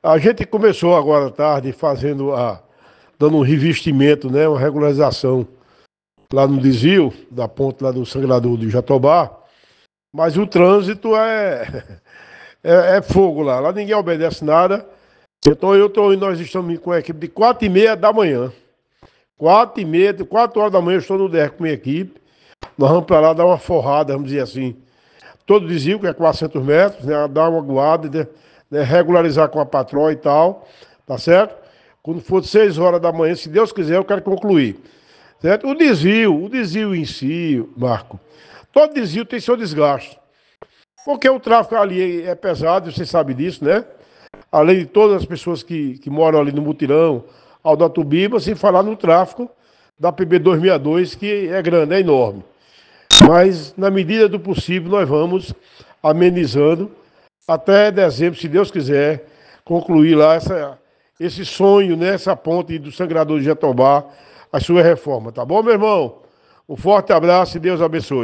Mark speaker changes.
Speaker 1: A gente começou agora à tarde dando um revestimento, né, uma regularização lá no desvio da ponte lá do Sangrador do Jatobá, mas o trânsito é fogo lá. Lá ninguém obedece nada. Então nós estamos com a equipe de 4h30 da manhã. 4h30, 4 horas da manhã eu estou no DR com minha equipe. Nós vamos para lá dar uma forrada, vamos dizer assim. Todo desvio, que é 400 metros, né? Dar uma guarda, né? Regularizar com a patroa e tal, tá certo? Quando for 6 horas da manhã, se Deus quiser, eu quero concluir. Certo? O desvio em si, Marco, todo desvio tem seu desgaste. Porque o tráfego ali é pesado, você sabe disso, né? Além de todas as pessoas que moram ali no Mutirão, Aldatubiba, sem falar no tráfego da PB 262, que é grande, é enorme. Mas, na medida do possível, nós vamos amenizando até dezembro, se Deus quiser, concluir lá esse sonho, né? Essa ponte do Sangrador de Jatobá, a sua reforma, tá bom, meu irmão? Um forte abraço e Deus abençoe.